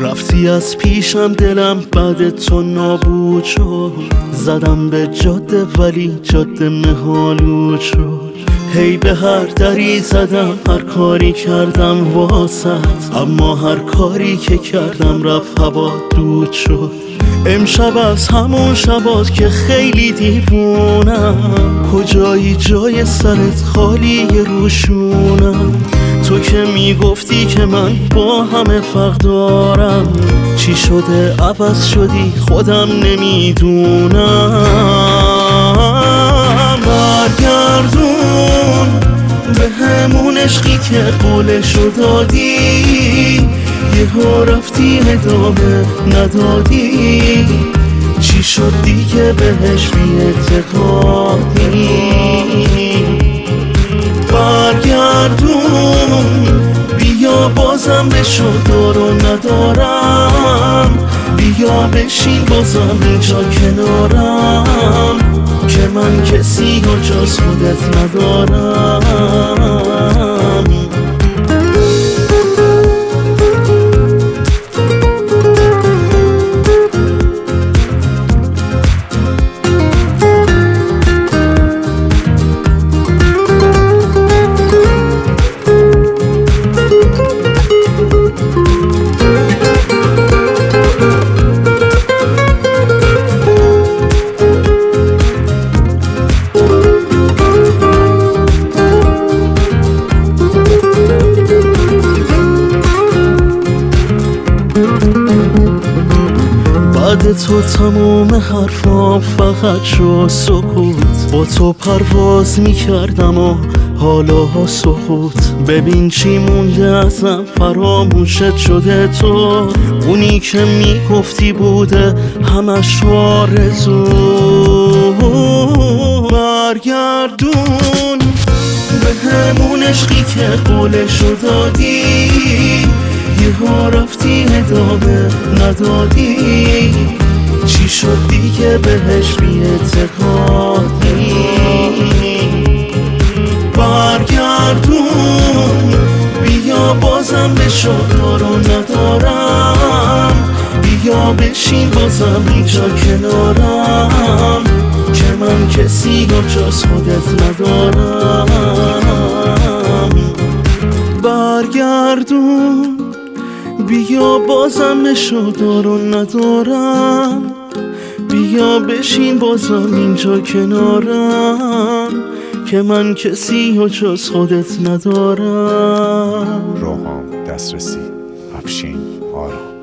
رفتی از پیشم دلم بعد تو نابود شد. زدم به جاده ولی جاده مه‌آلود شد. هی به هر دری زدم، هر کاری کردم واسط، اما هر کاری که کردم رفت هوا دود شد. امشب از همون شبات که خیلی دیوونم، کجایی جای سرت خالی روشونم. تو که میگفتی که من با همه فرق دارم، چی شده عوض شدی خودم نمیدونم. برگردون به همون عشقی که قولشو دادی، یهو رفتی ادامه ندادی. چی شد دیگه بهش بی اعتقادی؟ برگردون بیا بازم بشو دارو ندارم، بیا بشین بازم اینجا کنارم، که من کسی و جز خودت ندارم. بعد تو تموم حرفام فقط شو سکوت. با تو پرواز میکردم و حالا سقوط. ببین چی مونده ازم، فراموشت شده تو. اونی که میگفتی بوده همش آرزو. برگردون به همون عشقی که قولشو دادی، یهو رفتی ادامه ندادی. چی شد دیگه بهش بی اعتقادی؟ برگردون بیا بازم بشو دارو ندارم، بیا بشین بازم اینجا کنارم، که من کسی و جز خودت ندارم. برگردون بیا بازم بشو دارو ندارم، بیا بشین بازم اینجا کنارم، که من کسی و جز خودت ندارم. روحام دسترسی افشین آرام.